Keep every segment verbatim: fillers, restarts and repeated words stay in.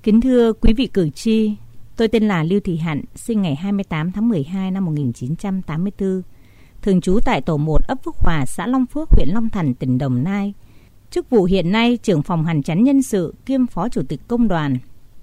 Kính thưa quý vị cử tri, tôi tên là Lưu Thị Hạnh, sinh ngày hai mươi tám tháng mười hai năm một nghìn chín trăm tám mươi tư, thường trú tại tổ một ấp Phước Hòa, xã Long Phước, huyện Long Thành, tỉnh Đồng Nai. Chức vụ hiện nay trưởng phòng hành chánh nhân sự kiêm phó chủ tịch công đoàn.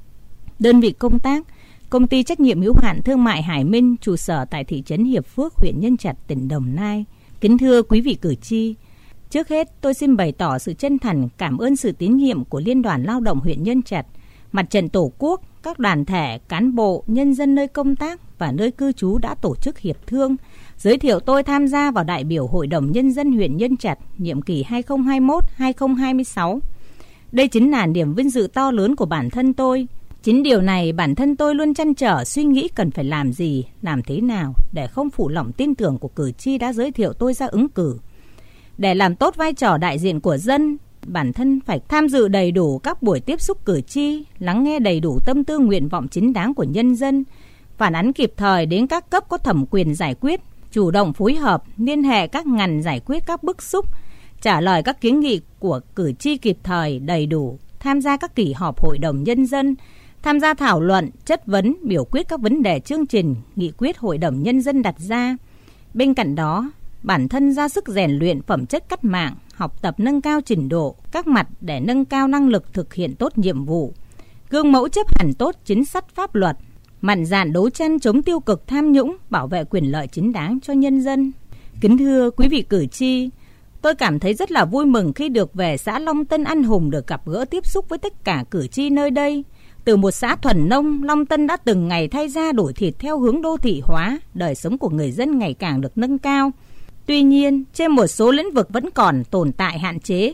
Đơn vị công tác, công ty trách nhiệm hữu hạn thương mại Hải Minh, trụ sở tại thị trấn Hiệp Phước, huyện Nhân Trạch, tỉnh Đồng Nai. Kính thưa quý vị cử tri, trước hết tôi xin bày tỏ sự chân thành cảm ơn sự tín nhiệm của Liên đoàn Lao động huyện Nhân Trạch, Mặt trận Tổ quốc, các đoàn thể, cán bộ, nhân dân nơi công tác và nơi cư trú đã tổ chức hiệp thương, giới thiệu tôi tham gia vào đại biểu Hội đồng Nhân dân huyện Nhân Trạch nhiệm kỳ hai nghìn không trăm hai mươi mốt đến hai nghìn không trăm hai mươi sáu. Đây chính là niềm vinh dự to lớn của bản thân tôi. Chính điều này bản thân tôi luôn trăn trở suy nghĩ cần phải làm gì, làm thế nào để không phụ lòng tin tưởng của cử tri đã giới thiệu tôi ra ứng cử. Để làm tốt vai trò đại diện của dân, bản thân phải tham dự đầy đủ các buổi tiếp xúc cử tri, lắng nghe đầy đủ tâm tư nguyện vọng chính đáng của nhân dân, phản ánh kịp thời đến các cấp có thẩm quyền giải quyết, chủ động phối hợp, liên hệ các ngành giải quyết các bức xúc, trả lời các kiến nghị của cử tri kịp thời, đầy đủ, tham gia các kỳ họp Hội đồng Nhân dân, tham gia thảo luận, chất vấn, biểu quyết các vấn đề chương trình, nghị quyết Hội đồng Nhân dân đặt ra. Bên cạnh đó, bản thân ra sức rèn luyện phẩm chất cách mạng, học tập nâng cao trình độ, các mặt để nâng cao năng lực thực hiện tốt nhiệm vụ, gương mẫu chấp hành tốt chính sách pháp luật, mạnh dạn đấu tranh chống tiêu cực tham nhũng, bảo vệ quyền lợi chính đáng cho nhân dân. Kính thưa quý vị cử tri, tôi cảm thấy rất là vui mừng khi được về xã Long Tân An Hùng được gặp gỡ tiếp xúc với tất cả cử tri nơi đây. Từ một xã thuần nông, Long Tân đã từng ngày thay da đổi thịt theo hướng đô thị hóa, đời sống của người dân ngày càng được nâng cao. Tuy nhiên, trên một số lĩnh vực vẫn còn tồn tại hạn chế.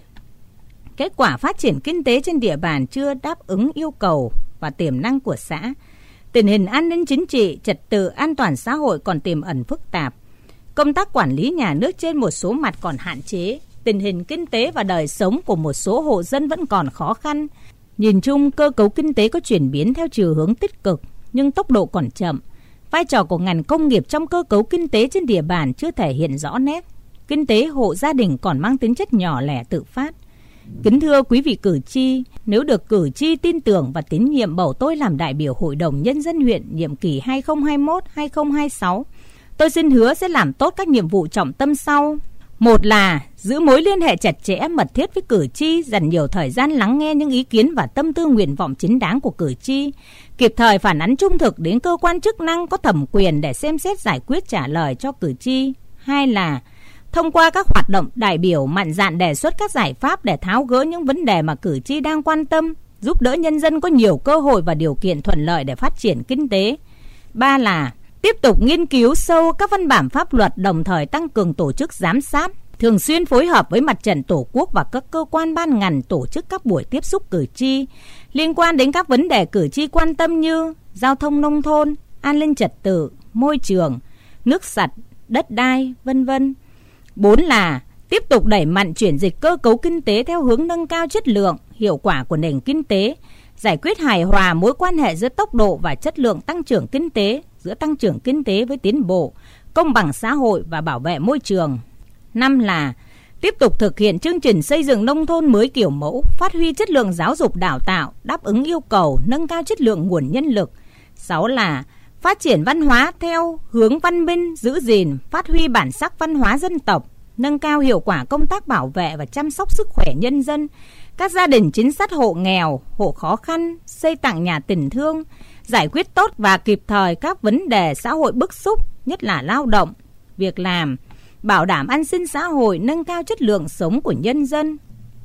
Kết quả phát triển kinh tế trên địa bàn chưa đáp ứng yêu cầu và tiềm năng của xã. Tình hình an ninh chính trị, trật tự an toàn xã hội còn tiềm ẩn phức tạp. Công tác quản lý nhà nước trên một số mặt còn hạn chế. Tình hình kinh tế và đời sống của một số hộ dân vẫn còn khó khăn. Nhìn chung, cơ cấu kinh tế có chuyển biến theo chiều hướng tích cực, nhưng tốc độ còn chậm. Vai trò của ngành công nghiệp trong cơ cấu kinh tế trên địa bàn chưa thể hiện rõ nét. Kinh tế hộ gia đình còn mang tính chất nhỏ lẻ tự phát. Kính thưa quý vị cử tri, nếu được cử tri tin tưởng và tín nhiệm bầu tôi làm đại biểu Hội đồng Nhân dân huyện nhiệm kỳ hai nghìn không trăm hai mươi mốt đến hai nghìn không trăm hai mươi sáu, tôi xin hứa sẽ làm tốt các nhiệm vụ trọng tâm sau. Một là giữ mối liên hệ chặt chẽ mật thiết với cử tri, dành nhiều thời gian lắng nghe những ý kiến và tâm tư nguyện vọng chính đáng của cử tri, kịp thời phản ánh trung thực đến cơ quan chức năng có thẩm quyền để xem xét giải quyết trả lời cho cử tri. Hai là thông qua các hoạt động đại biểu mạnh dạn đề xuất các giải pháp để tháo gỡ những vấn đề mà cử tri đang quan tâm, giúp đỡ nhân dân có nhiều cơ hội và điều kiện thuận lợi để phát triển kinh tế. Ba là tiếp tục nghiên cứu sâu các văn bản pháp luật, đồng thời tăng cường tổ chức giám sát, thường xuyên phối hợp với Mặt trận Tổ quốc và các cơ quan ban ngành tổ chức các buổi tiếp xúc cử tri liên quan đến các vấn đề cử tri quan tâm như giao thông nông thôn, an ninh trật tự, môi trường, nước sạch, đất đai, vân vân. Bốn là tiếp tục đẩy mạnh chuyển dịch cơ cấu kinh tế theo hướng nâng cao chất lượng, hiệu quả của nền kinh tế, giải quyết hài hòa mối quan hệ giữa tốc độ và chất lượng tăng trưởng kinh tế, giữa tăng trưởng kinh tế với tiến bộ, công bằng xã hội và bảo vệ môi trường. Năm là tiếp tục thực hiện chương trình xây dựng nông thôn mới kiểu mẫu, phát huy chất lượng giáo dục đào tạo, đáp ứng yêu cầu, nâng cao chất lượng nguồn nhân lực. Sáu là phát triển văn hóa theo hướng văn minh, giữ gìn, phát huy bản sắc văn hóa dân tộc, nâng cao hiệu quả công tác bảo vệ và chăm sóc sức khỏe nhân dân, các gia đình chính sách hộ nghèo, hộ khó khăn, xây tặng nhà tình thương, giải quyết tốt và kịp thời các vấn đề xã hội bức xúc, nhất là lao động, việc làm, bảo đảm an sinh xã hội, nâng cao chất lượng sống của nhân dân.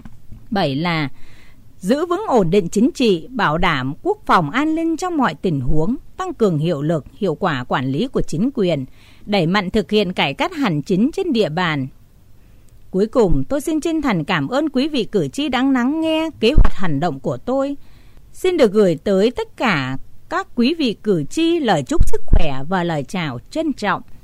Bảy là giữ vững ổn định chính trị, bảo đảm quốc phòng an ninh trong mọi tình huống, tăng cường hiệu lực, hiệu quả quản lý của chính quyền, đẩy mạnh thực hiện cải cách hành chính trên địa bàn. Cuối cùng, tôi xin chân thành cảm ơn quý vị cử tri đã lắng nghe kế hoạch hành động của tôi. Xin được gửi tới tất cả các quý vị cử tri lời chúc sức khỏe và lời chào trân trọng.